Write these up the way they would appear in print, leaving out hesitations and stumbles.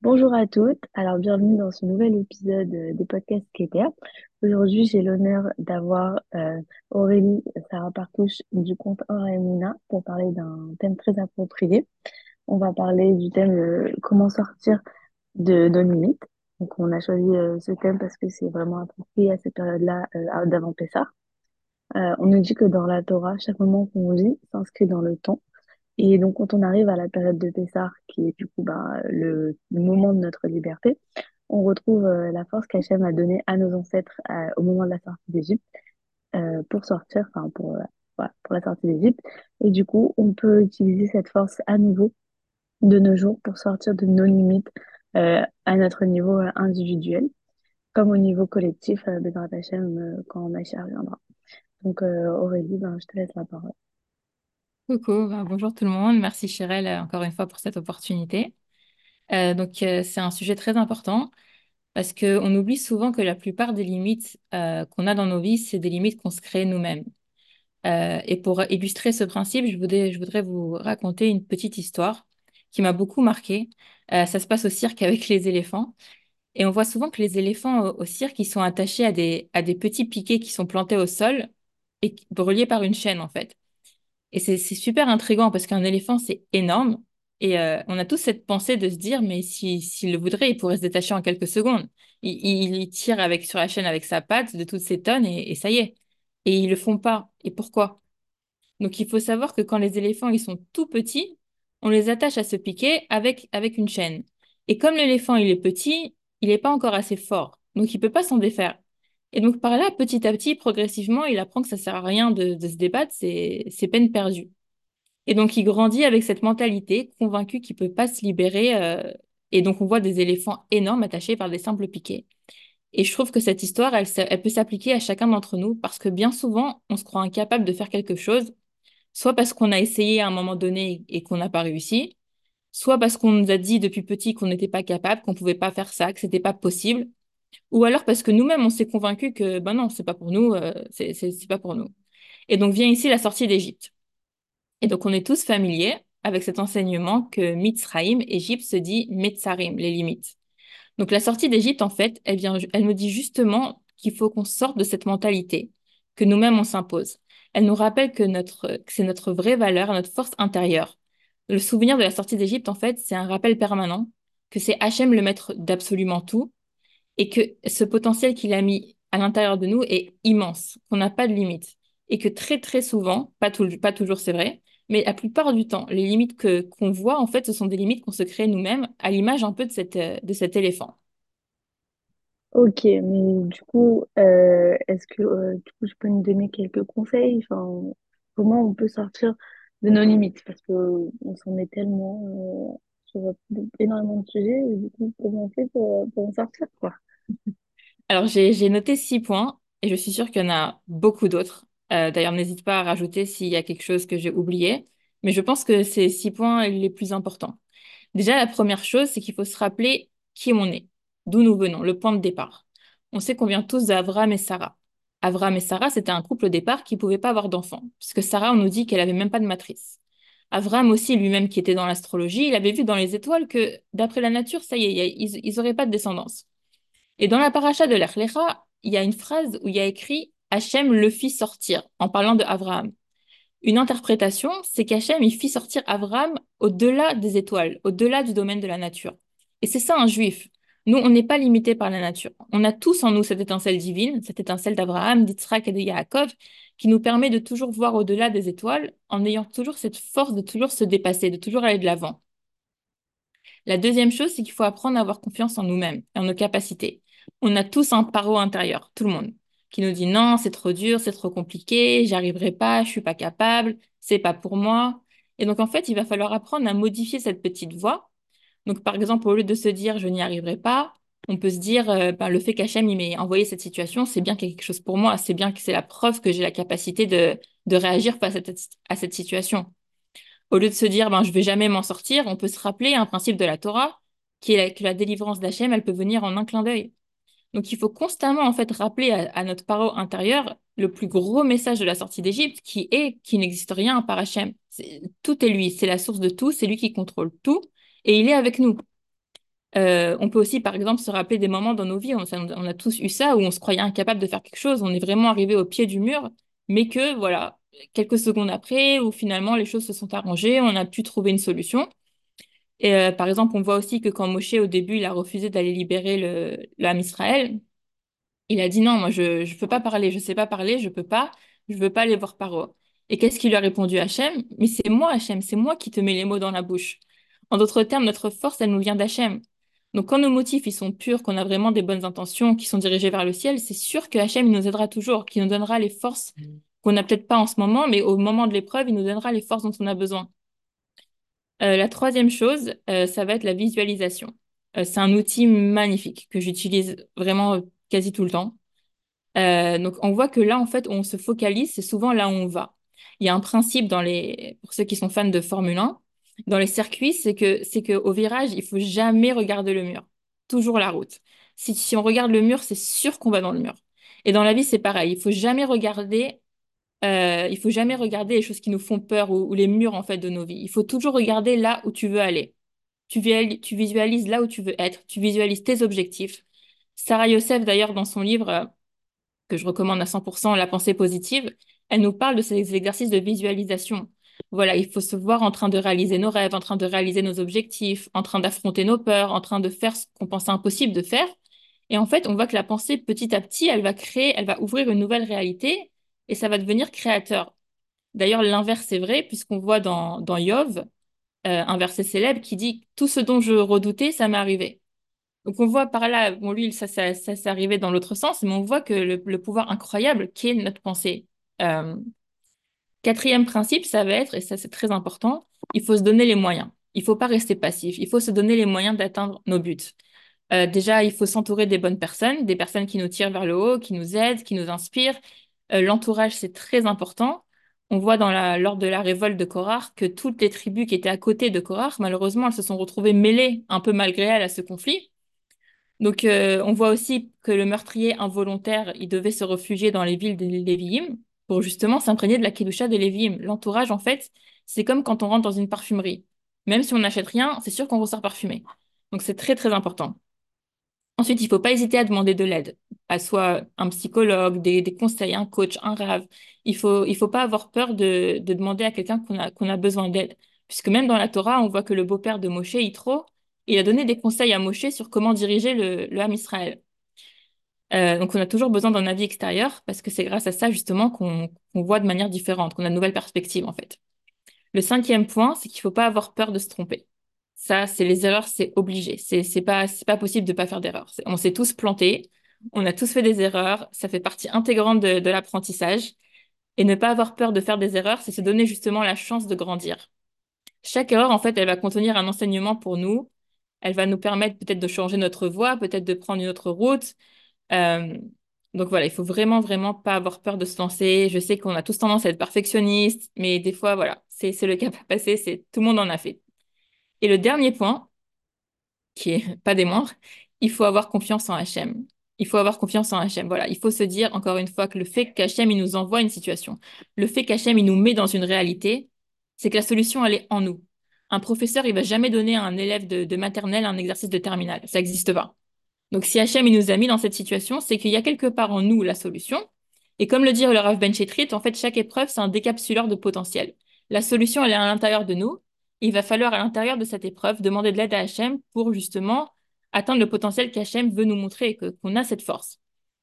Bonjour à toutes, alors bienvenue dans ce nouvel épisode des podcasts Kéter. Aujourd'hui, j'ai l'honneur d'avoir Aurélie Sarah Partouche du compte Mouna pour parler d'un thème très approprié. On va parler du thème comment sortir de nos limites. Donc, on a choisi ce thème parce que c'est vraiment approprié à cette période-là d'avant Pessah. On nous dit que dans la Torah, chaque moment qu'on vit s'inscrit dans le temps. Et donc, quand on arrive à la période de Pessah, qui est du coup le moment de notre liberté, on retrouve la force qu'Hachem a donnée à nos ancêtres au moment de la sortie d'Égypte pour sortir, enfin pour, voilà, pour la sortie d'Égypte. Et du coup, on peut utiliser cette force à nouveau de nos jours pour sortir de nos limites à notre niveau individuel, comme au niveau collectif, Bezrat Hachem, quand Mashiach reviendra. Donc, Aurélie, ben, je te laisse la parole. Coucou, bonjour tout le monde. Merci Chirel encore une fois pour cette opportunité. C'est un sujet très important parce qu'on oublie souvent que la plupart des limites qu'on a dans nos vies, c'est des limites qu'on se crée nous-mêmes. Et pour illustrer ce principe, je voudrais vous raconter une petite histoire qui m'a beaucoup marquée. Ça se passe au cirque avec les éléphants. Et on voit souvent que les éléphants au cirque, ils sont attachés à des petits piquets qui sont plantés au sol et reliés par une chaîne en fait. Et c'est super intriguant parce qu'un éléphant, c'est énorme. Et on a tous cette pensée de se dire, mais s'il le voudrait, il pourrait se détacher en quelques secondes. Il tire sur la chaîne avec sa patte de toutes ces tonnes et ça y est. Et ils le font pas. Et pourquoi? Donc il faut savoir que quand les éléphants, ils sont tout petits, on les attache à ce piquet avec une chaîne. Et comme l'éléphant, il est petit, il n'est pas encore assez fort. Donc il peut pas s'en défaire. Et donc par là, petit à petit, progressivement, il apprend que ça sert à rien de se débattre, c'est peine perdue. Et donc, il grandit avec cette mentalité, convaincu qu'il peut pas se libérer. Et donc, on voit des éléphants énormes attachés par des simples piquets. Et je trouve que cette histoire, elle peut s'appliquer à chacun d'entre nous parce que bien souvent, on se croit incapable de faire quelque chose, soit parce qu'on a essayé à un moment donné et qu'on n'a pas réussi, soit parce qu'on nous a dit depuis petit qu'on n'était pas capable, qu'on pouvait pas faire ça, que c'était pas possible, ou alors parce que nous-mêmes, on s'est convaincu que, ben non, c'est pas pour nous, c'est pas pour nous. Et donc, vient ici la sortie d'Égypte. Et donc, on est tous familiers avec cet enseignement que Mitzraïm, Égypte, se dit Metzarim, les limites. Donc, la sortie d'Égypte, en fait, elle me dit justement qu'il faut qu'on sorte de cette mentalité, que nous-mêmes, on s'impose. Elle nous rappelle que c'est notre vraie valeur, notre force intérieure. Le souvenir de la sortie d'Égypte, en fait, c'est un rappel permanent que c'est Hachem le maître d'absolument tout et que ce potentiel qu'il a mis à l'intérieur de nous est immense, qu'on n'a pas de limite. Et que très, très souvent, pas toujours c'est vrai, mais la plupart du temps, les limites qu'on voit, en fait, ce sont des limites qu'on se crée nous-mêmes, à l'image un peu de cet éléphant. Ok, mais du coup, est-ce que du coup, je peux nous donner quelques conseils? Enfin, comment on peut sortir de nos limites? Parce que on s'en met tellement sur énormément de sujets, et du coup, comment on fait pour en sortir, quoi? Alors, j'ai noté 6 points et je suis sûre qu'il y en a beaucoup d'autres. D'ailleurs, n'hésite pas à rajouter s'il y a quelque chose que j'ai oublié, mais je pense que c'est 6 points les plus importants. Déjà, la première chose, c'est qu'il faut se rappeler qui on est, d'où nous venons, le point de départ. On sait qu'on vient tous d'Avram et Sarah. Avram et Sarah, c'était un couple au départ qui ne pouvait pas avoir d'enfants, puisque Sarah, on nous dit qu'elle avait même pas de matrice. Avram aussi, lui-même qui était dans l'astrologie, il avait vu dans les étoiles que, d'après la nature, ça y est, ils n'auraient pas de descendance. Et dans la paracha de l'Ech Lecha, il y a une phrase où il y a écrit Hachem le fit sortir, en parlant de Abraham. Une interprétation, c'est qu'Hachem, il fit sortir Abraham au-delà des étoiles, au-delà du domaine de la nature. Et c'est ça un juif. Nous, on n'est pas limité par la nature. On a tous en nous cette étincelle divine, cette étincelle d'Abraham, d'Yitzhak et de Yaakov, qui nous permet de toujours voir au-delà des étoiles, en ayant toujours cette force de toujours se dépasser, de toujours aller de l'avant. La deuxième chose, c'est qu'il faut apprendre à avoir confiance en nous-mêmes et en nos capacités. On a tous un paro intérieur, tout le monde, qui nous dit non, c'est trop dur, c'est trop compliqué, j'y arriverai pas, je suis pas capable, c'est pas pour moi. Et donc en fait, il va falloir apprendre à modifier cette petite voix. Donc par exemple, au lieu de se dire je n'y arriverai pas, on peut se dire ben, le fait qu'Hachem il m'ait envoyé cette situation, c'est bien qu'il y a quelque chose pour moi, c'est bien que c'est la preuve que j'ai la capacité de réagir face à cette situation. Au lieu de se dire, ben, je vais jamais m'en sortir, on peut se rappeler un principe de la Torah, qui est que la délivrance d'Hachem, elle peut venir en un clin d'œil. Donc, il faut constamment, en fait, rappeler à notre parent intérieur le plus gros message de la sortie d'Égypte, qui est qu'il n'existe rien à part Hachem. Tout est lui, c'est la source de tout, c'est lui qui contrôle tout, et il est avec nous. On peut aussi, par exemple, se rappeler des moments dans nos vies, on a tous eu ça, où on se croyait incapable de faire quelque chose, on est vraiment arrivé au pied du mur, mais que, voilà, quelques secondes après, où finalement les choses se sont arrangées, on a pu trouver une solution. Et par exemple, on voit aussi que quand Moshe, au début, il a refusé d'aller libérer l'âme Israël, il a dit non, moi je peux pas parler, je sais pas parler, je peux pas, je veux pas aller voir Paro. Et qu'est-ce qu'il lui a répondu Hachem? Mais c'est moi Hachem, c'est moi qui te mets les mots dans la bouche. En d'autres termes, notre force, elle nous vient d'Hachem. Donc quand nos motifs ils sont purs, qu'on a vraiment des bonnes intentions, qui sont dirigés vers le ciel, c'est sûr que Hachem il nous aidera toujours, qu'il nous donnera les forces qu'on n'a peut-être pas en ce moment, mais au moment de l'épreuve, il nous donnera les forces dont on a besoin. La troisième chose, ça va être la visualisation. C'est un outil magnifique que j'utilise vraiment quasi tout le temps. Donc, on voit que là, en fait, où on se focalise, c'est souvent là où on va. Il y a un principe pour ceux qui sont fans de Formule 1, dans les circuits, c'est que au virage, il faut jamais regarder le mur. Toujours la route. Si on regarde le mur, c'est sûr qu'on va dans le mur. Et dans la vie, c'est pareil. Il faut jamais regarder les choses qui nous font peur ou les murs, en fait, de nos vies. Il faut toujours regarder là où tu veux aller. Tu visualises là où tu veux être. Tu visualises tes objectifs. Sarah Youssef, d'ailleurs, dans son livre, que je recommande à 100%, La pensée positive, elle nous parle de ces exercices de visualisation. Voilà, il faut se voir en train de réaliser nos rêves, en train de réaliser nos objectifs, en train d'affronter nos peurs, en train de faire ce qu'on pensait impossible de faire. Et en fait, on voit que la pensée, petit à petit, elle va ouvrir une nouvelle réalité et ça va devenir créateur. D'ailleurs, l'inverse est vrai, puisqu'on voit dans Yov, un verset célèbre qui dit, tout ce dont je redoutais, ça m'est arrivé. Donc on voit par là, bon lui, ça s'est arrivé dans l'autre sens, mais on voit que le pouvoir incroyable qui est notre pensée. Euh, Quatrième principe, ça va être, et ça c'est très important, il faut se donner les moyens. Il faut pas rester passif, il faut se donner les moyens d'atteindre nos buts. Déjà, il faut s'entourer des bonnes personnes, des personnes qui nous tirent vers le haut, qui nous aident, qui nous inspirent. L'entourage, c'est très important. On voit lors de la révolte de Korah que toutes les tribus qui étaient à côté de Korah, malheureusement, elles se sont retrouvées mêlées, un peu malgré elles, à ce conflit. Donc, on voit aussi que le meurtrier involontaire, il devait se réfugier dans les villes des Lévi'im pour justement s'imprégner de la Kedusha des Lévi'im. L'entourage, en fait, c'est comme quand on rentre dans une parfumerie. Même si on n'achète rien, c'est sûr qu'on ressort parfumé. Donc, c'est très, très important. Ensuite, il ne faut pas hésiter à demander de l'aide, à soit un psychologue, des conseils, un coach, un rave. Il faut pas avoir peur de demander à quelqu'un qu'on a besoin d'aide. Puisque même dans la Torah, on voit que le beau-père de Moshe, Yitro, il a donné des conseils à Moshe sur comment diriger le Ham Israël. Donc, on a toujours besoin d'un avis extérieur parce que c'est grâce à ça, justement, qu'on voit de manière différente, qu'on a de nouvelles perspectives, en fait. Le cinquième point, c'est qu'il ne faut pas avoir peur de se tromper. Ça, c'est les erreurs, c'est obligé. C'est pas possible de ne pas faire d'erreurs. On s'est tous plantés, on a tous fait des erreurs, ça fait partie intégrante de l'apprentissage. Et ne pas avoir peur de faire des erreurs, c'est se donner justement la chance de grandir. Chaque erreur, en fait, elle va contenir un enseignement pour nous. Elle va nous permettre peut-être de changer notre voie, peut-être de prendre une autre route. Euh, donc voilà, il faut vraiment, vraiment pas avoir peur de se lancer. Je sais qu'on a tous tendance à être perfectionniste, mais des fois, voilà, c'est le cap à passer, tout le monde en a fait. Et le dernier point, qui est pas des moindres, il faut avoir confiance en Hachem. Il faut avoir confiance en Hachem. Voilà, il faut se dire encore une fois que le fait qu'Hachem il nous envoie une situation, le fait qu'Hachem il nous met dans une réalité, c'est que la solution elle est en nous. Un professeur, il va jamais donner à un élève de maternelle un exercice de terminale. Ça n'existe pas. Donc, si Hachem il nous a mis dans cette situation, c'est qu'il y a quelque part en nous la solution. Et comme le dit le Rav Ben Chetrit, en fait, chaque épreuve, c'est un décapsuleur de potentiel. La solution, elle est à l'intérieur de nous. Il va falloir, à l'intérieur de cette épreuve, demander de l'aide à Hachem pour justement atteindre le potentiel qu'Hachem veut nous montrer et qu'on a cette force.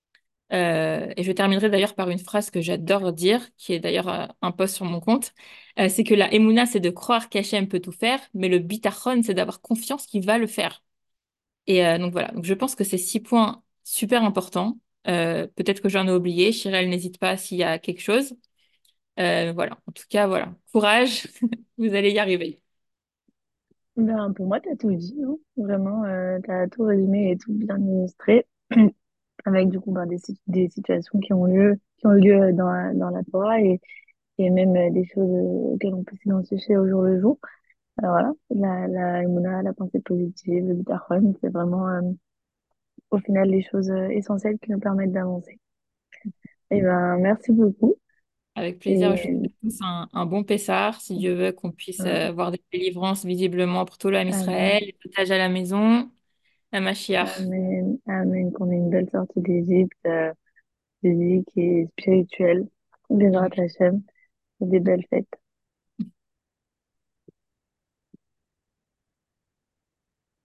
Et je terminerai d'ailleurs par une phrase que j'adore dire, qui est d'ailleurs un post sur mon compte. C'est que la Emouna, c'est de croire qu'Hachem peut tout faire, mais le Bitachon, c'est d'avoir confiance qu'il va le faire. Et donc voilà, donc je pense que c'est 6 points super importants. Peut-être que j'en ai oublié. Chirel, n'hésite pas s'il y a quelque chose. Voilà, en tout cas, voilà. Courage, vous allez y arriver. Ben, pour moi, tu as tout dit, hein. Vraiment, tu as tout résumé et tout bien illustré, avec du coup ben, des situations qui ont eu lieu dans la Torah et même des choses auxquelles on peut s'identifier au jour le jour. Alors voilà, la Emouna, la pensée positive, le bitachon, c'est vraiment au final les choses essentielles qui nous permettent d'avancer. Et ben, merci beaucoup. Avec plaisir, je vous Et souhaite tous un bon Pessah, si Dieu veut qu'on puisse euh, voir des délivrances visiblement pour tout l'âme Amen. Israël, les partages à la maison. La Mashiach. Amen, amen, qu'on ait une belle sortie d'Égypte, physique et spirituelle. Bezrat Amen. Hachem, et des belles fêtes.